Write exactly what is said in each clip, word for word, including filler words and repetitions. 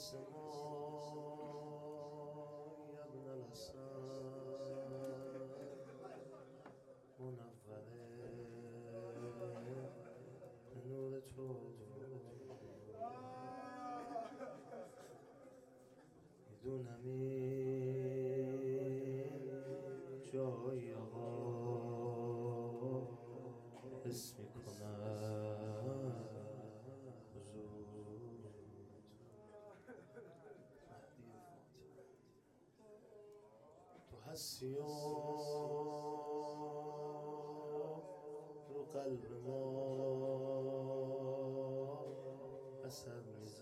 السماء يا ابن الحسن منور نور تو میدونم این جای آقا حس میکنم حضور تو هستی و رو قلب ما اثر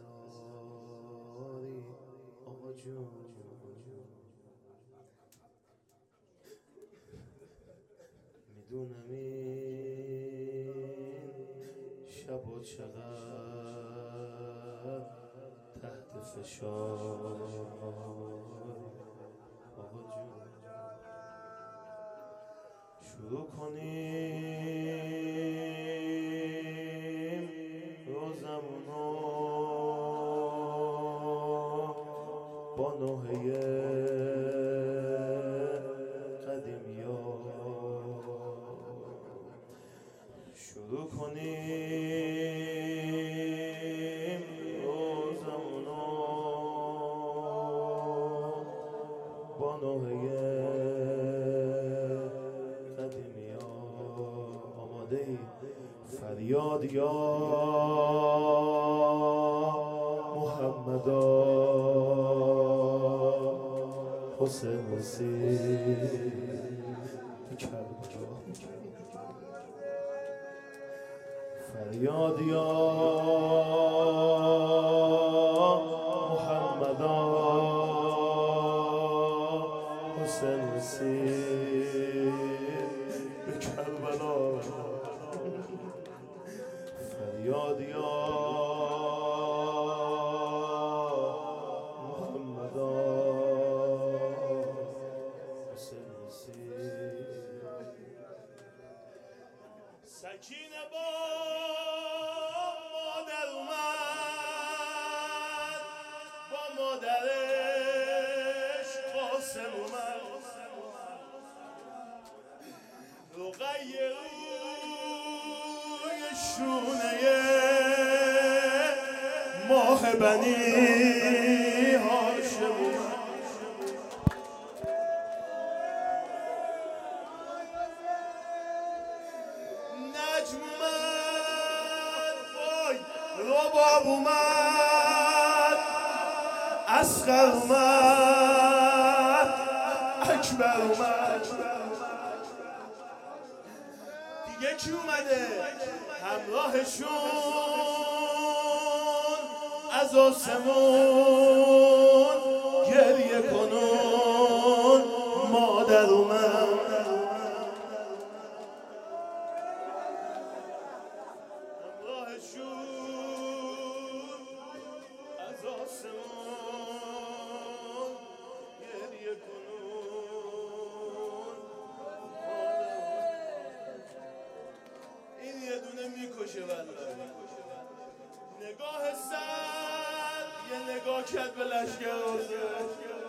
میذاری آقا جون. میدونم این شبا چقدر تحت فشار آقا جون. شروع کنیم روزمونو با نوحه قدیمی ها. شروع کنیم روزمونو با نوحه قدیمی ها. آماده ای؟ فریاد یا محمدا حسین حسین کربلا. فریاد یا محمدا حسین حسین کربلا. فریاد یا محمدا حسین حسین. سکینه با مادر اومد، با مادرش قاسم اومد. رقیه روی شونه ماه بنی هاشم اومد. نجم اومد، وای رباب اومد، اصغر اومد، اکبر اومد. دیگه کی اومده همراهشون از آسمون گریه کنون؟ مادر اومد. از آسمان گریه کنون. این یه دونه میکشه والله. نگاه سر یه نگاه کرد به لشکر حسین.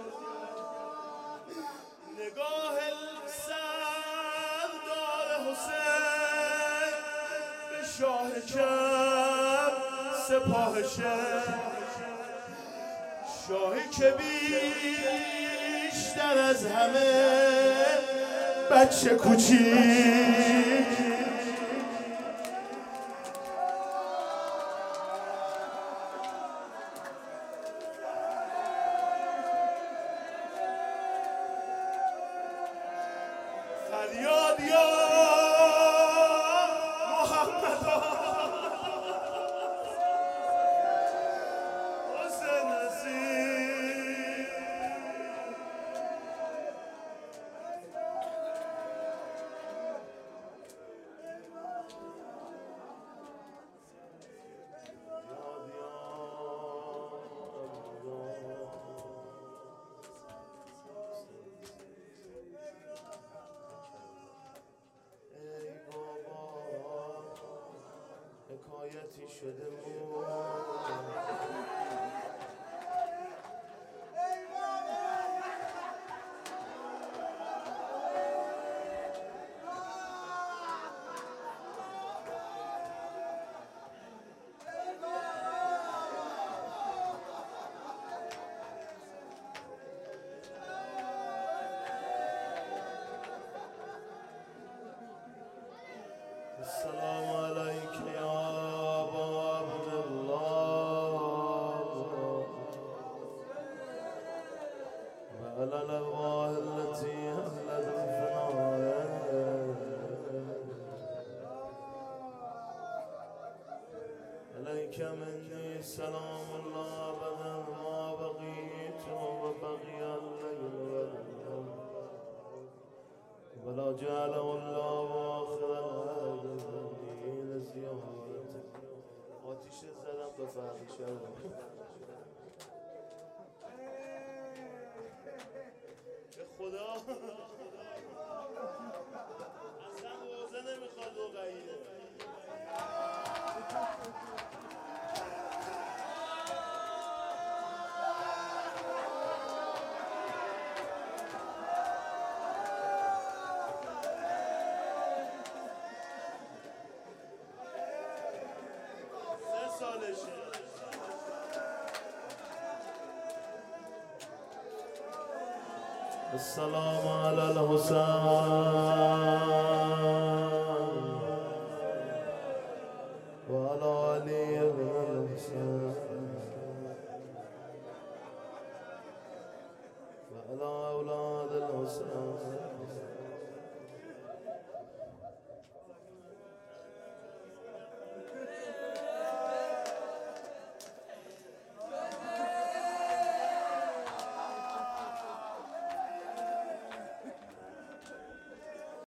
نگاه سردار حسین به شاه کم سپاهشه. شاهی که بیشتر از همه بچه کوچیک فریاد یا محمدا حسین حسین. حکایتی شده بود على الأرواح التي أهلت الفناء عليك مني سلام الله أبدا ما بقيت وبقي الليل والنهار ولا جعله الله آخر الهدف لزيارتك. آتیش زدم تا فرقی شد. به خدا اصلا روزه نمیخواد رقیه. سه سالشه. السلام على الحسين وعلى علي بن الحسين وعلى أولاد الحسين